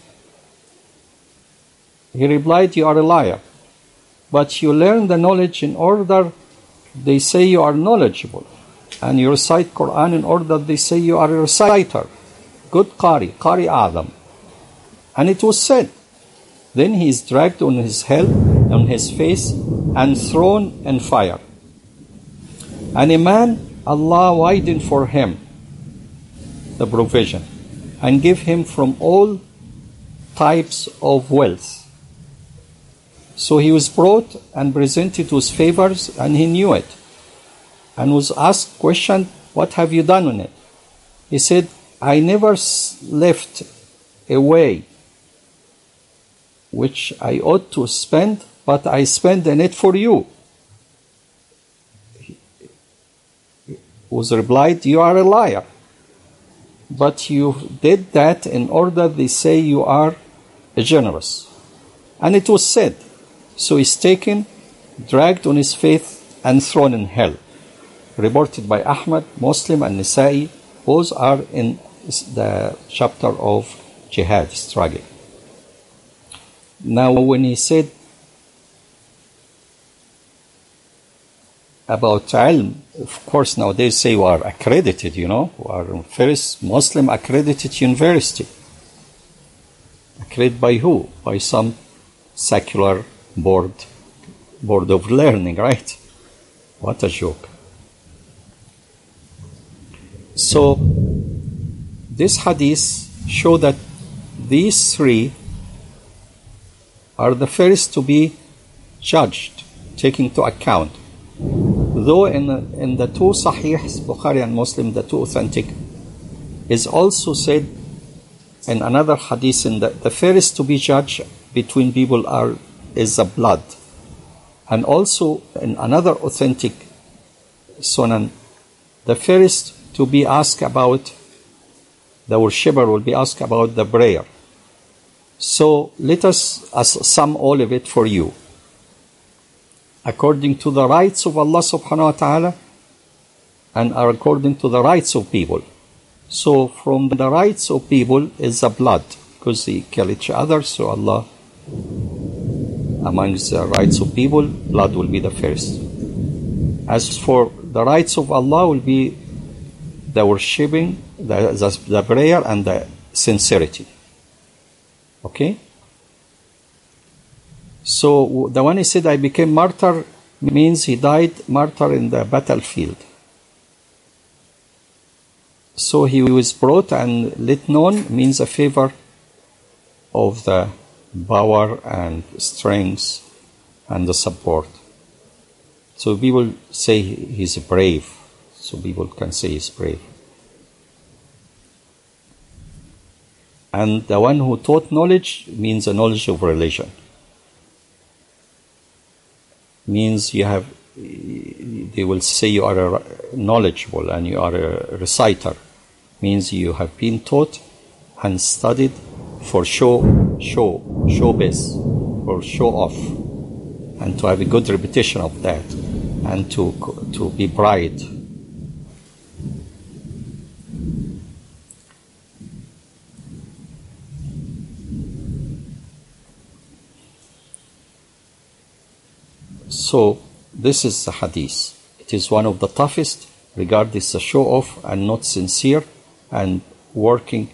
He replied, you are a liar. But you learn the knowledge in order they say you are knowledgeable. And you recite Quran in order they say you are a reciter. Good Qari A'zam. And it was said. Then he is dragged on his face and thrown in fire. And a man, Allah widened for him the provision and give him from all types of wealth. So he was brought and presented with favors and he knew it. And was asked question, what have you done on it? He said, I never left away which I ought to spend, but I spend in it for you. He was replied, you are a liar. But you did that in order they say you are generous. And it was said. So he's taken, dragged on his face and thrown in hell. Reported by Ahmad, Muslim and Nisa'i. Both are in the chapter of jihad, struggle. Now when he said about ilm, of course nowadays say you are accredited, you are first Muslim accredited university. Accredited by who? By some secular board of learning, right? What a joke. So this hadith show that these three are the first to be judged, taken into account. Though in the two Sahihs, Bukhari and Muslim, the two authentic, is also said in another hadith, in the first to be judged between people is the blood. And also in another authentic sunan, the first to be asked about, the worshipper will be asked about the prayer. So let us sum all of it for you. According to the rights of Allah subhanahu wa ta'ala and according to the rights of people. So from the rights of people is the blood, because they kill each other. So Allah, amongst the rights of people, blood will be the first. As for the rights of Allah will be the worshipping, the prayer and the sincerity. Okay? So the one he said, I became martyr, means he died martyr in the battlefield. So he was brought and let known means a favor of the power and strength and the support. So people say he's brave. So people can say he's brave. And the one who taught knowledge means a knowledge of religion. Means you have, they will say you are knowledgeable and you are a reciter. Means you have been taught and studied for showbiz, for show off, and to have a good repetition of that, and to be bright. So this is the hadith. It is one of the toughest, regarding the show off and not sincere and working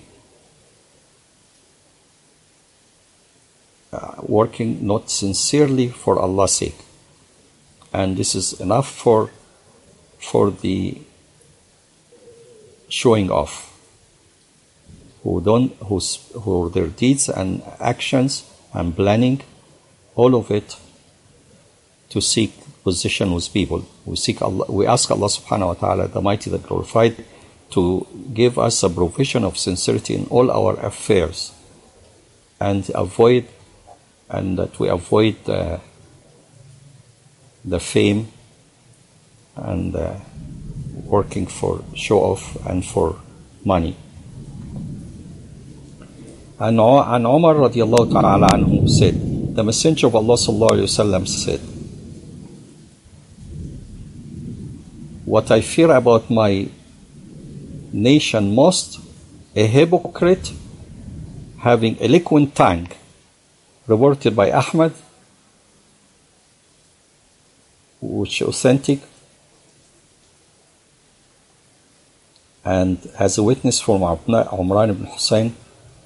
not sincerely for Allah's sake. And this is enough for the showing off, who their deeds and actions and planning, all of it to seek position with people. We ask Allah subhanahu wa ta'ala, the mighty, the glorified, to give us a provision of sincerity in all our affairs, and that we avoid the fame and working for show off and for money. And Umar radiallahu ta'ala anhu said, the Messenger of Allah sallallahu alayhi wa sallam said, what I fear about my nation most, a hypocrite having eloquent tongue, reported by Ahmad, which is authentic, and as a witness from Umran ibn Hussein,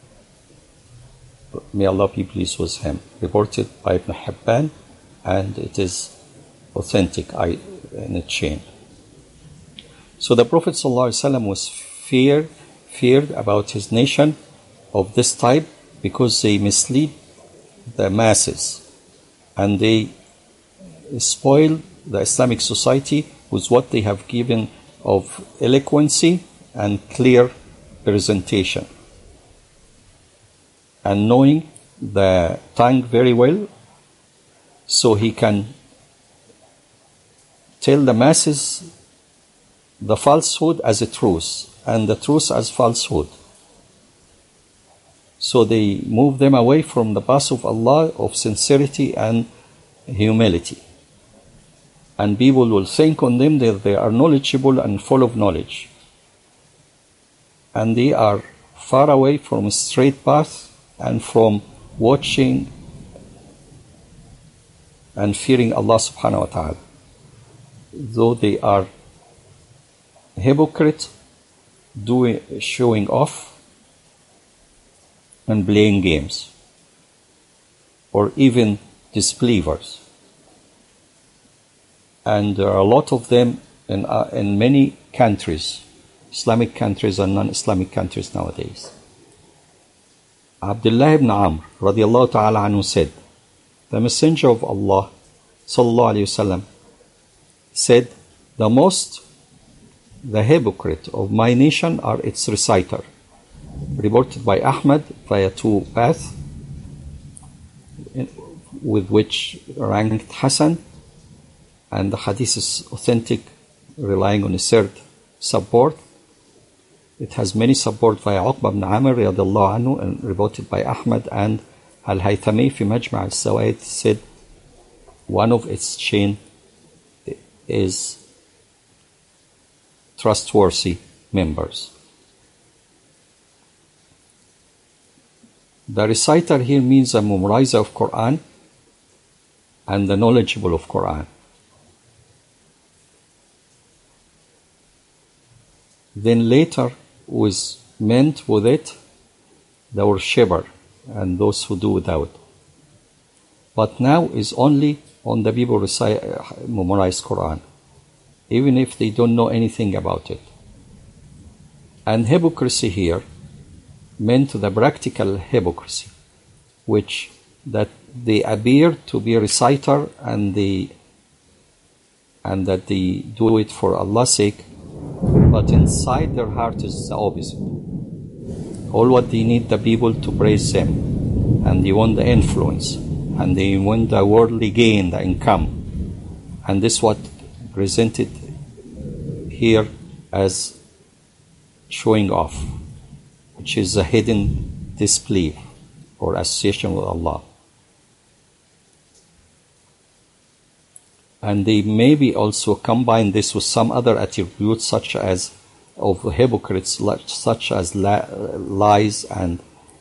may Allah be pleased with him, reported by Ibn Hibban, and it is authentic in a chain. So the Prophet ﷺ was feared about his nation of this type, because they mislead the masses and they spoil the Islamic society with what they have given of eloquency and clear presentation. And knowing the tongue very well, so he can tell the masses the falsehood as a truth and the truth as falsehood. So they move them away from the path of Allah of sincerity and humility. And people will think on them that they are knowledgeable and full of knowledge. And they are far away from a straight path and from watching and fearing Allah subhanahu wa ta'ala. Though they are hypocrites, showing off and playing games, or even disbelievers. And there are a lot of them in many countries, Islamic countries and non-Islamic countries nowadays. Abdullah ibn Amr radiallahu ta'ala anhu said, the Messenger of Allah sallallahu alayhi wasallam said, the hypocrite of my nation are its reciter. Reported by Ahmad via two paths, with which ranked Hasan, and the hadith is authentic, relying on a third support. It has many support via Uqba ibn Amr radiallahu anhu, and reported by Ahmad, and Al-Haythami fi Majma' al-Zawaid said one of its chain is trustworthy members. The reciter here means a memorizer of Quran and the knowledgeable of Quran. Then later was meant with it the worshipper and those who do without. But now is only on the people who memorize Quran, even if they don't know anything about it. And hypocrisy here meant the practical hypocrisy, which that they appear to be a reciter and that they do it for Allah's sake, but inside their heart is the opposite. All what they need the people to praise them, and they want the influence, and they want the worldly gain, the income. And this is what presented here as showing off, which is a hidden disbelief or association with Allah. And they maybe also combine this with some other attributes such as of hypocrites, such as lies and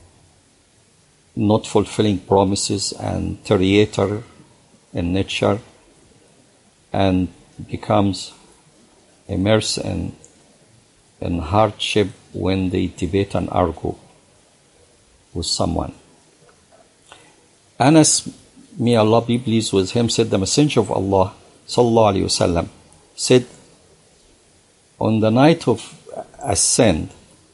not fulfilling promises and traitor in nature, and becomes immersed in hardship when they debate and argue with someone. Anas, may Allah be pleased with him, said the Messenger of Allah sallallahu alaihi wasallam said, on the night of ascent,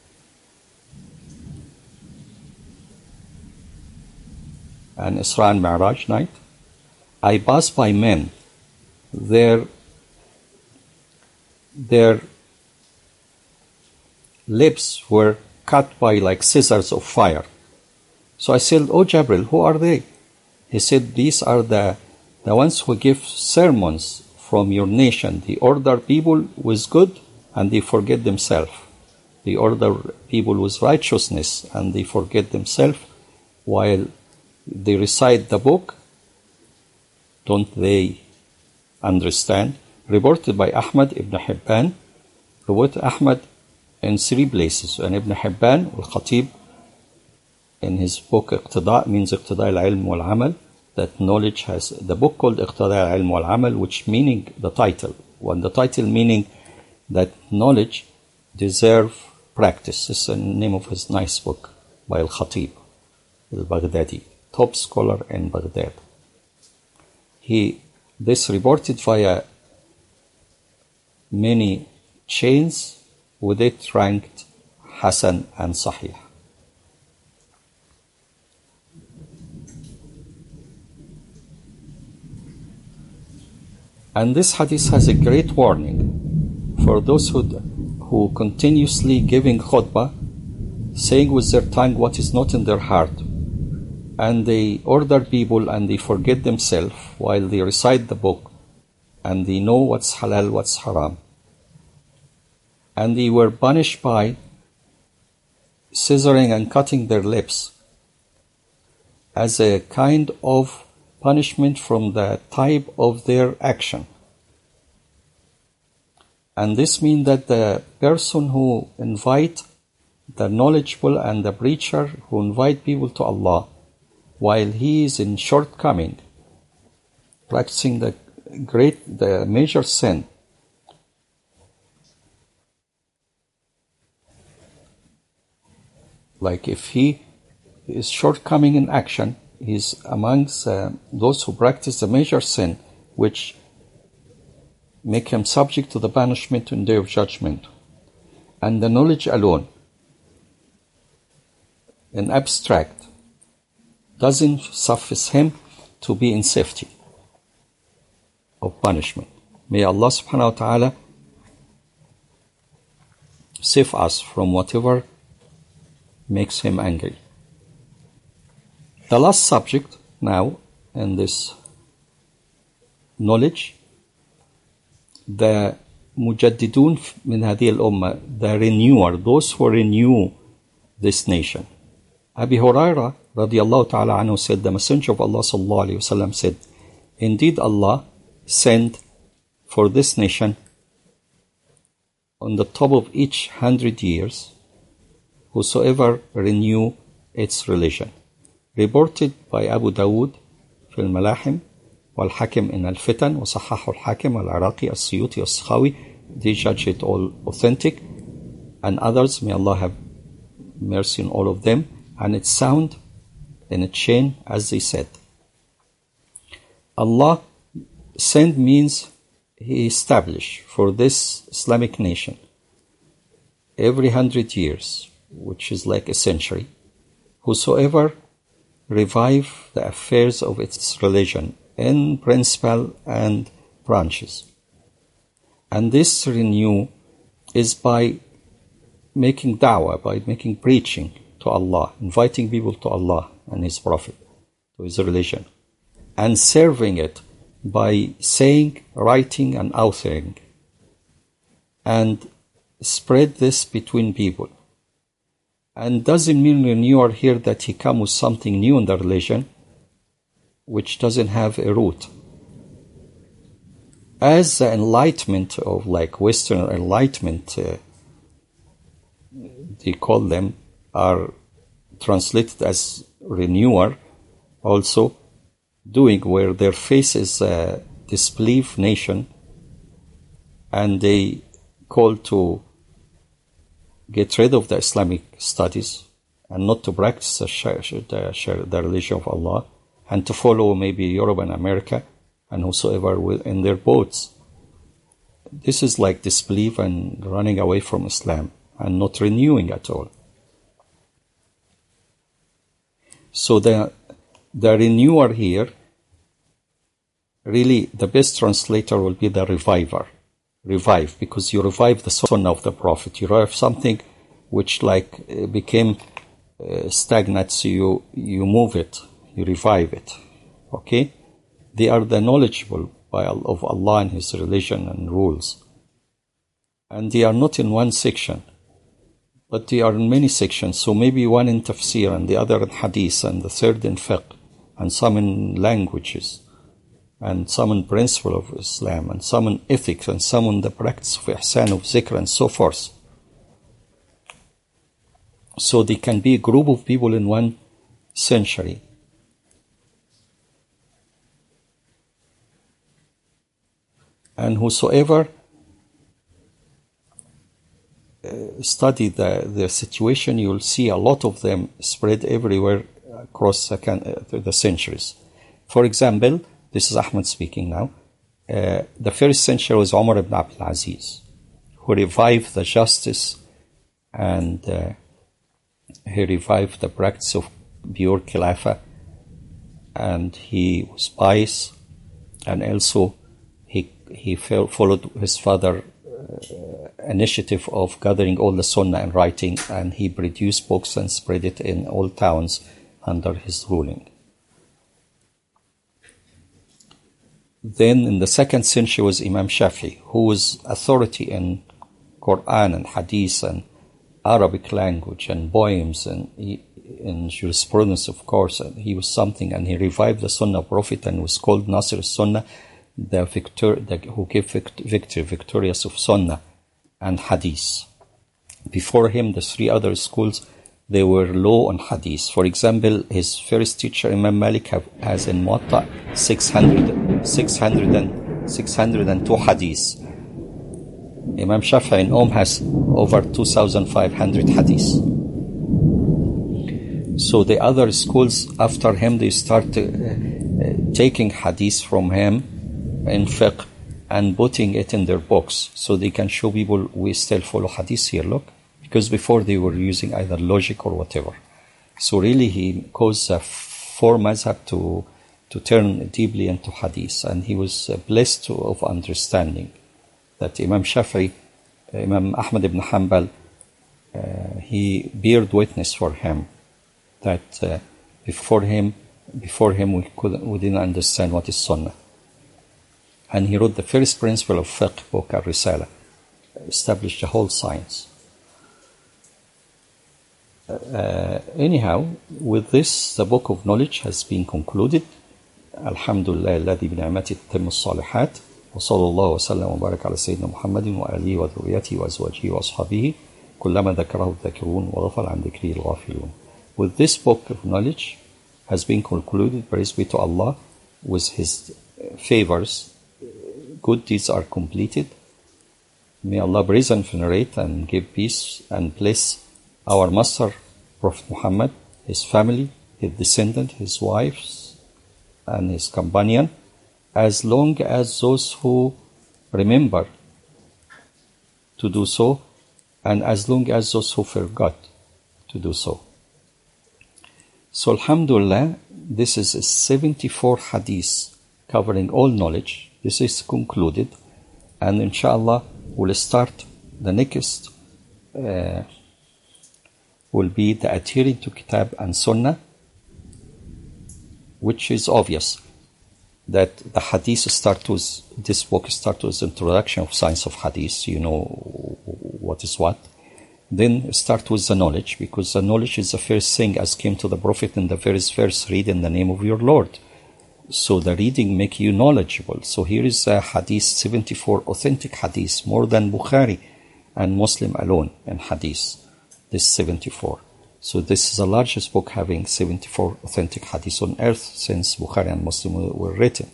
and Isra and Mi'raj night, I passed by men, their lips were cut by like scissors of fire. So I said, "Oh Jabril, who are they?" He said, "These are the ones who give sermons from your nation. They order people with good and they forget themselves. They order people with righteousness and they forget themselves, while they recite the book, don't they understand?" Reported by Ahmad ibn Hibban. Reported Ahmad in 3 places, and Ibn Hibban al-Khatib in his book Iqtida, means Iqtida al-Ilm wal-Amal, that knowledge has the book called Iqtida al-Ilm wal-Amal, which meaning the title, when the title meaning that knowledge deserve practice. This is the name of his nice book by al-Khatib al-Baghdadi, top scholar in Baghdad. This reported via many chains, with it ranked Hasan and Sahih. And this hadith has a great warning for those who continuously giving khutbah, saying with their tongue what is not in their heart, and they order people and they forget themselves while they recite the book, and they know what's halal, what's haram. And they were punished by scissoring and cutting their lips as a kind of punishment from the type of their action. And this means that the person who invite the knowledgeable and the preacher who invite people to Allah, while he is in shortcoming, practicing the major sin, like if he is shortcoming in action, he is amongst those who practice the major sin, which make him subject to the punishment in Day of Judgment. And the knowledge alone, in abstract, doesn't suffice him to be in safety of punishment. May Allah subhanahu wa ta'ala save us from whatever makes him angry. The last subject now in this knowledge the Mujaddidun min هذه الأمة, the renewer, those who renew this nation. Abi Hurairah radiallahu ta'ala anhu said, the Messenger of Allah sallallahu alayhi wa sallam said, indeed Allah sent for this nation on the top of each 100 years whosoever renew its religion. Reported by Abu Dawood في الملاحم والحاكم in الفتن وصححه الحاكم والعراقي السيوطي والسخاوي. They judge it all authentic, and others, may Allah have mercy on all of them, and it's sound in a chain, as they said. Allah sent means He established for this Islamic nation every 100 years, which is like a century, whosoever revive the affairs of its religion in principle and branches. And this renew is by making da'wah, by making preaching to Allah, inviting people to Allah and His Prophet, to His religion, and serving it by saying, writing, and authoring, and spread this between people. And doesn't mean renewer here that he comes with something new in the religion, which doesn't have a root. As the enlightenment of like Western enlightenment, they call them, are translated as renewer, also doing where their face is a disbelief nation, and they call to get rid of the Islamic studies and not to practice the religion of Allah, and to follow maybe Europe and America and whosoever will in their boats. This is like disbelief and running away from Islam and not renewing at all. So the renewer here, really the best translator will be the reviver. Revive, because you revive the sunnah of the Prophet. You revive something which like became stagnant, so you move it, you revive it. Okay? They are the knowledgeable of Allah and His religion and rules. And they are not in one section, but they are in many sections. So maybe one in tafsir, and the other in hadith, and the third in fiqh, and some in languages, and some in principle of Islam, and some in ethics, and some in the practice of ihsan, of zikr, and so forth. So they can be a group of people in one century. And whosoever study the situation, you will see a lot of them spread everywhere across the centuries. For example, this is Ahmed speaking now. The first century was Umar ibn Abdul Aziz, who revived the justice, and he revived the practice of pure khilafah, and he was pious, and also he followed his father's initiative of gathering all the sunnah and writing, and he produced books and spread it in all towns under his ruling. Then in the second century was Imam Shafi, who was authority in Quran and Hadith and Arabic language and poems and in jurisprudence, of course. And he was something, and he revived the Sunnah of Prophet and was called Nasir Sunnah, who gave victory, victorious of Sunnah and Hadith. Before him, the three other schools, they were low on Hadith. For example, his first teacher, Imam Malik, has in Muwatta 602 Hadith. Imam Shafi'i in has over 2,500 Hadith. So the other schools after him, they start taking Hadith from him in fiqh and putting it in their books, so they can show people we still follow Hadith here, look. Because before they were using either logic or whatever. So really he caused four mazhab to turn deeply into Hadith, and he was blessed of understanding that Imam Shafi'i, Imam Ahmad ibn Hanbal, he beared witness for him that before him we didn't understand what is Sunnah. And he wrote the first principle of fiqh book, Al-Risala, established the whole science. Anyhow, with this, the book of knowledge has been concluded. Alhamdulillah, alladhi bi ni'matihi tatimmu as-salihat. Wa sallallahu wa sallam wa baraka ala sayyidina Muhammadin wa alihi wa dhurriyyatihi wa azwajihi wa ashabihi kullama dhakarahu adh-dhakirun wa ghafala an dhikrihi al-ghafilun. With this book of knowledge has been concluded, praise be to Allah, with His favors, good deeds are completed. May Allah praise and venerate and give peace and bless our Master, Prophet Muhammad, his family, his descendant, his wives, and his companion, as long as those who remember to do so, and as long as those who forgot to do so. So, alhamdulillah, this is a 74 hadith covering all knowledge. This is concluded, and inshallah, we'll start the next will be the adhering to Kitab and Sunnah, which is obvious that the Hadith start with, this book starts with introduction of science of Hadith, you know what is what. Then start with the knowledge, because the knowledge is the first thing as came to the Prophet in the first verse, read in the name of your Lord. So the reading make you knowledgeable. So here is a Hadith, 74 authentic Hadith, more than Bukhari and Muslim alone in Hadith. This 74. So this is the largest book having 74 authentic hadiths on earth since Bukhari and Muslim were written.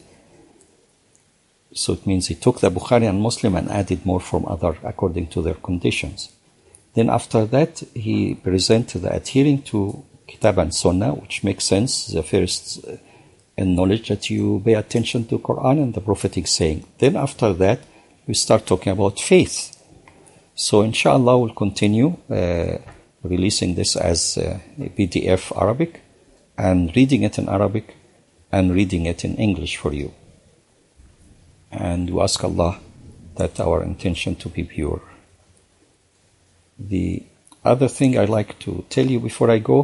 So it means he took the Bukhari and Muslim and added more from other according to their conditions. Then after that, he presented the adhering to Kitab and Sunnah, which makes sense. The first in knowledge that you pay attention to Quran and the prophetic saying. Then after that, we start talking about faith. So inshallah we'll continue releasing this as a PDF Arabic and reading it in Arabic and reading it in English for you. And we ask Allah that our intention to be pure. The other thing I'd like to tell you before I go,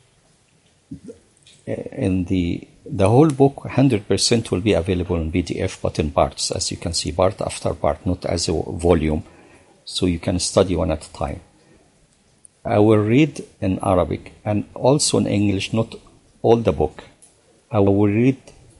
in the whole book 100% will be available in PDF, but in parts, as you can see, part after part, not as a volume. So you can study one at a time. I will read in Arabic and also in English, not all the book. I will read,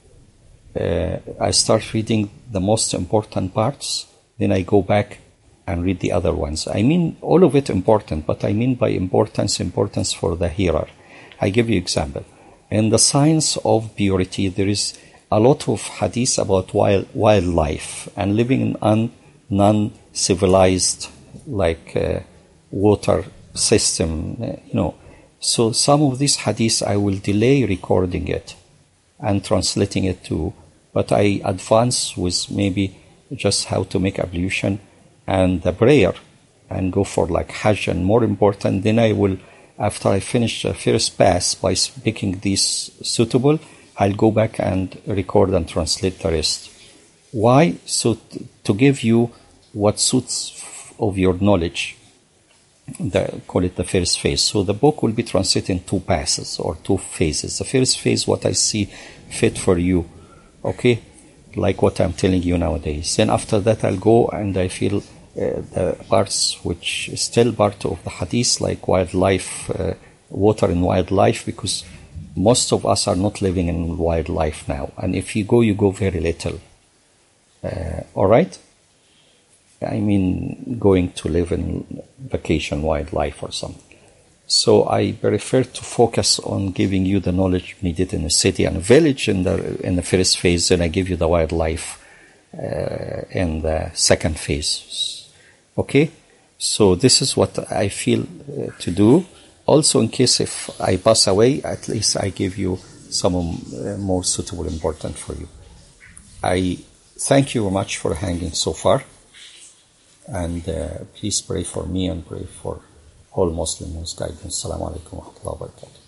I start reading the most important parts, then I go back and read the other ones. I mean, all of it important, but I mean by importance for the hearer. I give you example. In the science of purity, there is a lot of hadith about wildlife and living in non-civilized water system, So some of these hadiths I will delay recording it and translating it too, but I advance with maybe just how to make ablution and the prayer and go for Hajj, and more important, then I will, after I finish the first pass by picking these suitable, I'll go back and record and translate the rest. Why? So to give you what suits of your knowledge, call it the first phase. So the book will be translated in 2 passes or 2 phases. The first phase, what I see fit for you, okay, like what I'm telling you nowadays. Then after that, I'll go and I feel the parts which is still part of the hadith, like wildlife, water and wildlife, because most of us are not living in wildlife now. And if you go very little. All right? I mean, going to live in vacation wildlife or something. So I prefer to focus on giving you the knowledge needed in a city and a village in the first phase, then I give you the wildlife in the second phase. Okay? So this is what I feel to do. Also, in case if I pass away, at least I give you some more suitable, important for you. I thank you very much for hanging so far. And please pray for me and pray for all Muslims guidance. Assalamu alaikum wa rahmatullahi wa barakatuh.